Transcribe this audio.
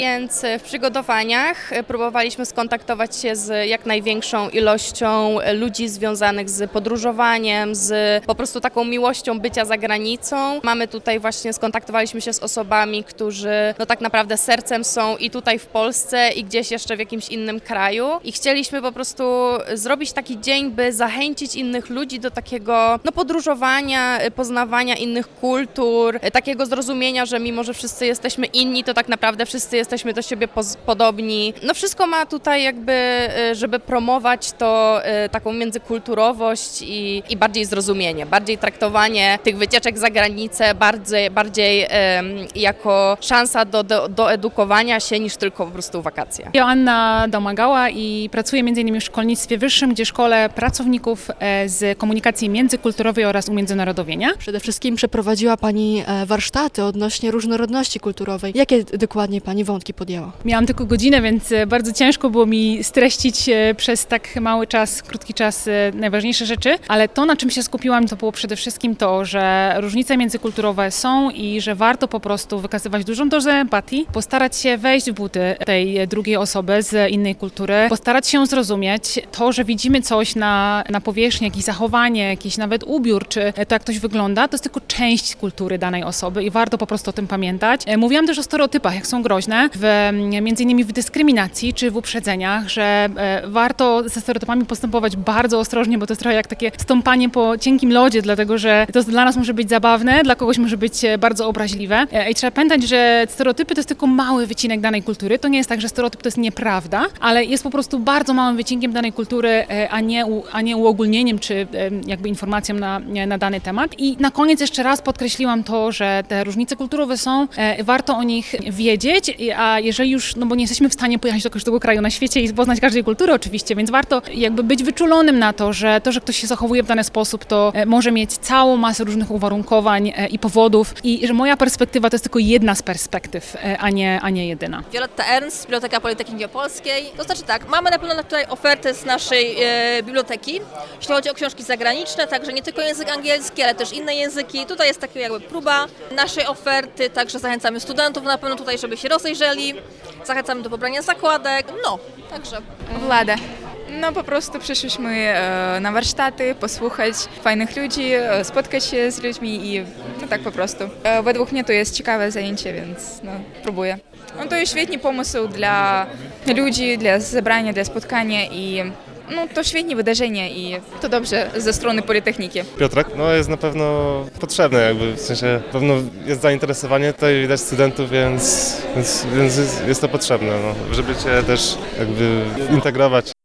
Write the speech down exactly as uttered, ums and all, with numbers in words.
Więc w przygotowaniach próbowaliśmy skontaktować się z jak największą ilością ludzi związanych z podróżowaniem, z po prostu taką miłością bycia za granicą. Mamy tutaj właśnie, skontaktowaliśmy się z osobami, którzy no tak naprawdę sercem są i tutaj w Polsce i gdzieś jeszcze w jakimś innym kraju i chcieliśmy po prostu zrobić taki dzień, by zachęcić innych ludzi do takiego no podróżowania, poznawania innych kultur, takiego zrozumienia, że mimo, że wszyscy jesteśmy inni, to tak naprawdę wszyscy jesteśmy do siebie podobni. No wszystko ma tutaj jakby, żeby promować to taką międzykulturowość i, i bardziej zrozumienie, bardziej traktowanie tych wycieczek za granicę bardziej, bardziej um, jako szansa do, do, do edukowania się niż tylko po prostu wakacje. Joanna Domagała i pracuję między innymi w szkolnictwie wyższym, gdzie szkolę pracowników z komunikacji międzykulturowej oraz umiędzynarodowienia. Przede wszystkim przeprowadziła Pani warsztaty odnośnie różnorodności kulturowej. Jakie dokładnie Pani wątki podjęła? Miałam tylko godzinę, więc bardzo ciężko było mi streścić przez tak mały czas, krótki czas najważniejsze rzeczy, ale to, na czym się skupiłam, to było przede wszystkim to, że różnice międzykulturowe są i że warto po prostu wykazywać dużą dozę empatii, postarać się wejść w buty tej drugiej osoby z innej kultury, postarać się zrozumieć to, że widzimy coś na, na powierzchni, jakieś zachowanie, jakiś nawet ubiór, czy to, jak ktoś wygląda, to jest tylko część kultury danej osoby i warto po prostu o tym pamiętać. Mówiłam też o stereotypach, jak są groźne, w, między innymi w dyskryminacji czy w uprzedzeniach, że warto ze stereotypami postępować bardzo ostrożnie, bo to jest trochę jak takie stąpanie po cienkim lodzie, dlatego że to dla nas może być zabawne, dla kogoś może być bardzo obraźliwe. I trzeba pamiętać, że stereotypy to jest tylko mały wycinek danej kultury. To nie jest tak, że stereotyp to jest nieprawda, ale jest po prostu bardzo małym wycinkiem danej kultury, a nie, a nie uogólnieniem czy jakby informacją na, na dany temat. I na koniec jeszcze raz podkreśliłam to, że te różnice kulturowe są, warto o nich wiedzieć, a jeżeli już, no bo nie jesteśmy w stanie pojechać do każdego kraju na świecie i poznać każdej kultury oczywiście, więc warto jakby być wyczulonym na to, że to, że ktoś się zachowuje w dany sposób, to może mieć całą masę różnych uwarunkowań i powodów i że moja perspektywa to jest tylko jedna z perspektyw, a nie, a nie jedyna. Violetta Ernst, Biblioteka Politechniki Opolskiej. To znaczy tak, mamy na pewno tutaj ofertę z naszej e, biblioteki, jeśli chodzi o książki zagraniczne, także nie tylko język angielski, ale też inne języki. Tutaj jest taka jakby próba naszej oferty, także zachęcamy studentów na pewno tutaj, żeby się rozejrzeli, zachęcamy do pobrania zakładek, no, także. Влада. No po prostu przyszliśmy e, na warsztaty, posłuchać fajnych ludzi, e, spotkać się z ludźmi i no tak po prostu. E, według mnie to jest ciekawe zajęcie, więc no, próbuję. No to jest świetny pomysł dla ludzi, dla zebrania, dla spotkania i no to świetne wydarzenie i to dobrze ze strony Politechniki. Piotrek, no jest na pewno potrzebny, jakby w sensie na pewno jest zainteresowanie, tutaj widać studentów, więc, więc, więc jest to potrzebne, no, żeby cię też jakby integrować.